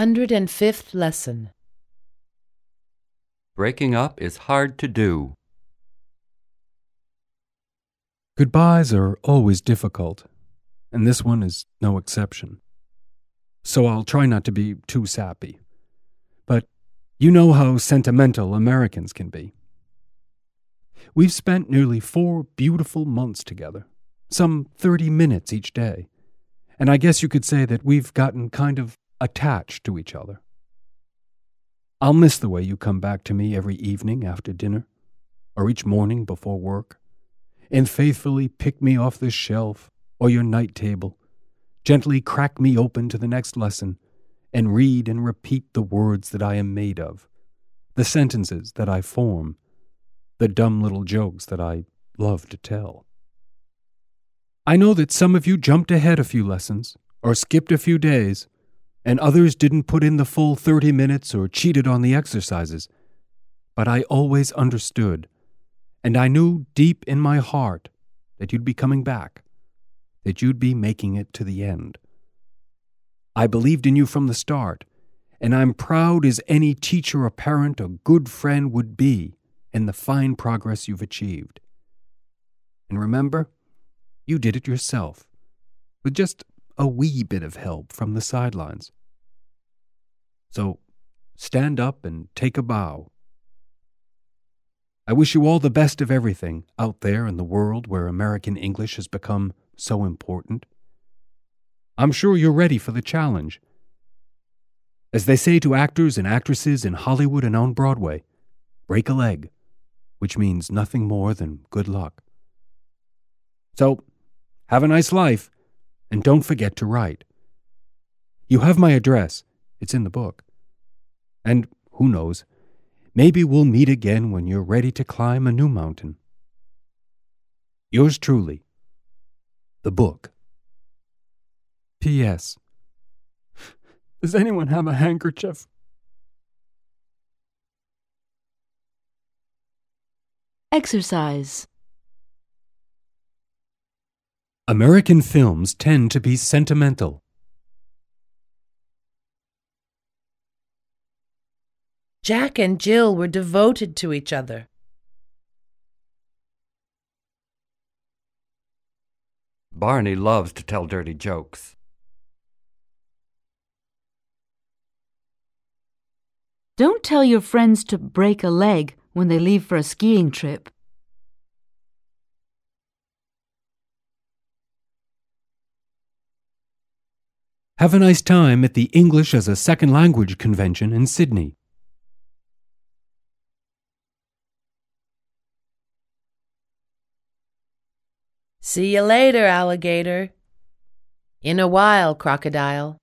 105th Lesson. Breaking up is hard to do. Goodbyes are always difficult, and this one is no exception. So I'll try not to be too sappy. But you know how sentimental Americans can be. We've spent nearly 4 beautiful months together, some 30 minutes each day, and I guess you could say that we've gotten kind of attached to each other. I'll miss the way you come back to me every evening after dinner, or each morning before work, and faithfully pick me off the shelf or your night table, gently crack me open to the next lesson, and read and repeat the words that I am made of, the sentences that I form, the dumb little jokes that I love to tell. I know that some of you jumped ahead a few lessons, or skipped a few days, and others didn't put in the full 30 minutes or cheated on the exercises, but I always understood, and I knew deep in my heart that you'd be coming back, that you'd be making it to the end. I believed in you from the start, and I'm proud as any teacher or parent or good friend would be in the fine progress you've achieved. And remember, you did it yourself, with just a wee bit of help from the sidelines. So stand up and take a bow. I wish you all the best of everything out there in the world where American English has become so important. I'm sure you're ready for the challenge. As they say to actors and actresses in Hollywood and on Broadway, break a leg, which means nothing more than good luck. So, have a nice life, and don't forget to write. You have my address. It's in the book. And who knows, maybe we'll meet again when you're ready to climb a new mountain. Yours truly, The Book. P.S. Does anyone have a handkerchief? Exercise. American films tend to be sentimental. Jack and Jill were devoted to each other. Barney loves to tell dirty jokes. Don't tell your friends to break a leg when they leave for a skiing trip. Have a nice time at the English as a Second Language convention in Sydney. See you later, alligator. In a while, crocodile.